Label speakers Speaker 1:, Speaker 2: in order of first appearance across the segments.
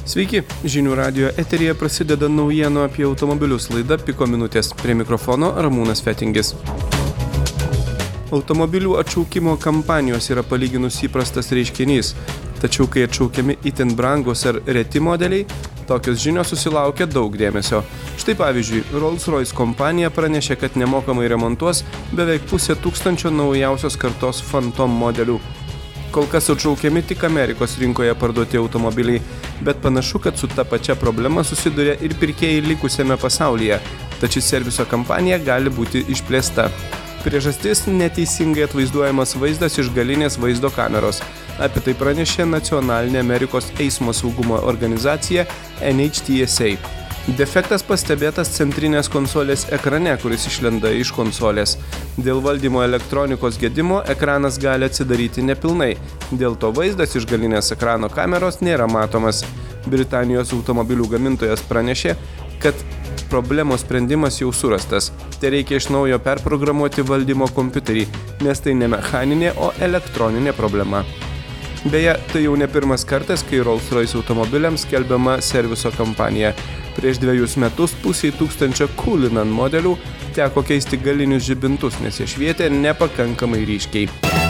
Speaker 1: Sveiki, Žinių radijo eteryje prasideda naujienų apie automobilius laida Piko minutės. Prie mikrofono Ramūnas Fetingis. Automobilių atšaukimo kampanijos yra palyginus įprastas reiškinys, tačiau kai atšaukiami itin brangus ar reti modeliai, tokios žinios susilaukia daug dėmesio. Štai pavyzdžiui, Rolls-Royce kompanija pranešė, kad nemokamai remontuos beveik 500 naujausios kartos Phantom modelių. Kol kas atšaukiami tik Amerikos rinkoje parduoti automobiliai, bet panašu, kad su ta pačia problema susiduria ir pirkėjai likusiame pasaulyje, tačiau serviso kampanija gali būti išplėsta. Priežastis – neteisingai atvaizduojamas vaizdas iš galinės vaizdo kameros. Apie tai pranešė Nacionalinė Amerikos eismo saugumo organizacija NHTSA. Defektas pastebėtas centrinės konsolės ekrane, kuris išlenda iš konsolės. Dėl valdymo elektronikos gedimo ekranas gali atsidaryti nepilnai. Dėl to vaizdas iš galinės ekrano kameros nėra matomas. Britanijos automobilių gamintojas pranešė, kad problemos sprendimas jau surastas. Tai reikia iš naujo perprogramuoti valdymo kompiuterį, nes tai ne mechaninė, o elektroninė problema. Beje, tai jau ne pirmas kartas, kai Rolls-Royce automobiliams skelbiama serviso kampanija. Prieš 2 metus 500 Cullinan modelių teko keisti galinius žibintus, nes jie švietė nepakankamai ryškiai.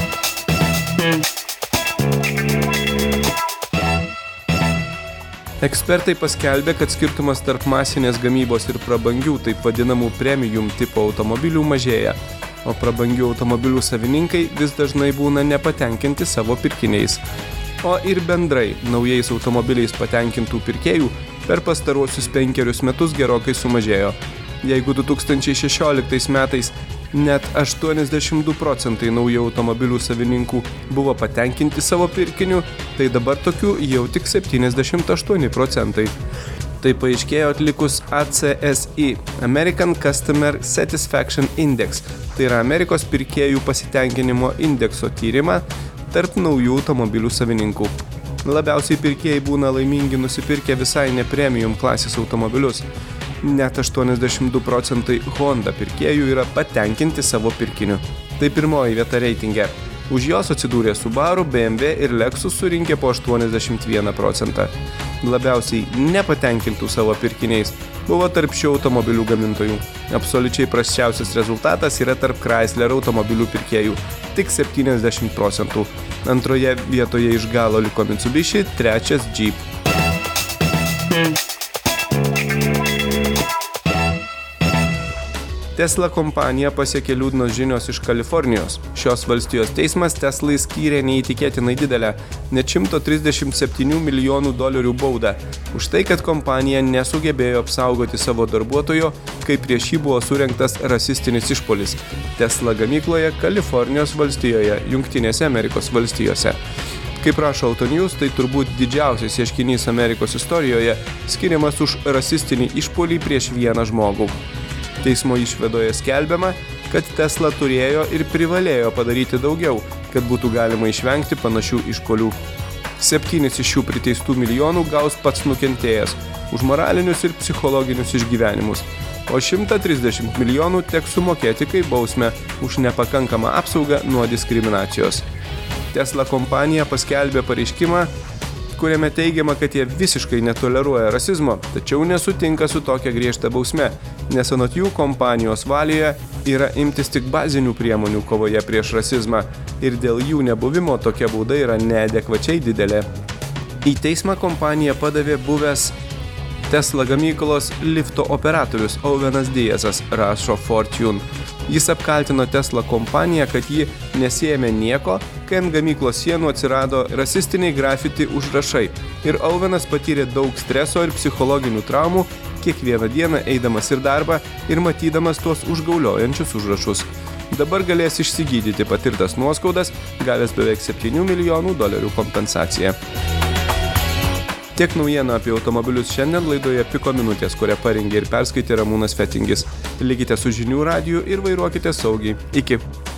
Speaker 1: Ekspertai paskelbė, kad skirtumas tarp masinės gamybos ir prabangių, taip vadinamų premium tipo automobilių mažėja, o prabangių automobilių savininkai vis dažnai būna nepatenkinti savo pirkiniais. O ir bendrai naujais automobiliais patenkintų pirkėjų per pastaruosius 5 metus gerokai sumažėjo. Jeigu 2016 metais net 82% naujų automobilių savininkų buvo patenkinti savo pirkiniu, tai dabar tokių jau tik 78%. Tai paaiškėjo atlikus ACSI – American Customer Satisfaction Index, tai yra Amerikos pirkėjų pasitenkinimo indekso tyrimą tarp naujų automobilių savininkų. Labiausiai pirkėjai būna laimingi nusipirkę visai ne premium klasės automobilius. Net 82% Honda pirkėjų yra patenkinti savo pirkiniu. Tai pirmoji vieta reitinge. Už jos atsidūrė Subaru, BMW ir Lexus surinkė po 81%. Labiausiai nepatenkintų savo pirkiniais buvo tarp šių automobilių gamintojų. Absoliučiai prasčiausias rezultatas yra tarp Chrysler automobilių pirkėjų – tik 70%. Antroje vietoje iš galo liko Mitsubishi, trečias Jeep. Tesla kompanija pasiekė liūdnos žinios iš Kalifornijos. Šios valstijos teismas Teslai skyrė neįtikėtinai didelę, net $137 milijonų baudą, už tai, kad kompanija nesugebėjo apsaugoti savo darbuotojo, kai prieš jį buvo surengtas rasistinis išpuolis Tesla gamykloje Kalifornijos valstijoje, Jungtinėse Amerikos valstijose. Kaip rašo Autonews, tai turbūt didžiausias ieškinys Amerikos istorijoje, skiriamas už rasistinį išpuolį prieš vieną žmogų. Teismo išvadoje skelbiama, kad Tesla turėjo ir privalėjo padaryti daugiau, kad būtų galima išvengti panašių išpuolių. 7 iš šių priteistų milijonų gaus pats nukentėjęs už moralinius ir psichologinius išgyvenimus, o 130 milijonų teks sumokėti kaip bausmę už nepakankamą apsaugą nuo diskriminacijos. Tesla kompanija paskelbė pareiškimą, kuriame teigiama, kad jie visiškai netoleruoja rasizmo, tačiau nesutinka su tokia griežta bausme, nes anot jų kompanijos valioje yra imtis tik bazinių priemonių kovoje prieš rasizmą ir dėl jų nebuvimo tokia bauda yra neadekvačiai didelė. Į teismą kompanija padavė buvęs Tesla gamyklos lifto operatorius Owenas Diazas, rašo Fortune. Jis apkaltino Tesla kompaniją, kad ji nesiėmė nieko, kai ant gamyklos sienų atsirado rasistiniai grafiti užrašai ir Owenas patyrė daug streso ir psichologinių traumų kiekvieną dieną eidamas į darbą ir matydamas tuos užgauliojančius užrašus. Dabar galės išsigydyti patirtas nuoskaudas, gavęs beveik $7 milijonų kompensaciją. Tiek naujienų apie automobilius šiandien laidoje Piko minutės, kurią parengė ir perskaitė Ramūnas Fetingis. Likite su Žinių radiju ir vairuokite saugiai. Iki.